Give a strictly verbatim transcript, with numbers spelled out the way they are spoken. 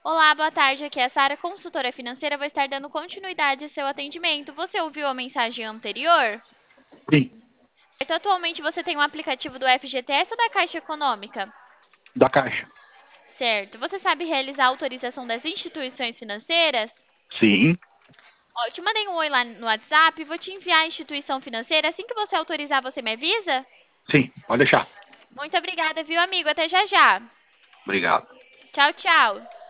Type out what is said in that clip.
Olá, boa tarde. Aqui é a Sara, consultora financeira. Vou estar dando continuidade ao seu atendimento. Você ouviu a mensagem anterior? Sim, Certo, atualmente você tem um aplicativo do F G T S ou da Caixa Econômica? da Caixa. Certo. Você sabe realizar a autorização das instituições financeiras? Sim, Ó, eu te mandei um oi lá no WhatsApp. Vou te enviar a instituição financeira. Assim que você autorizar, você me avisa? sim, pode deixar. Muito obrigada, viu, amigo? Até já já. Obrigado. Tchau, tchau.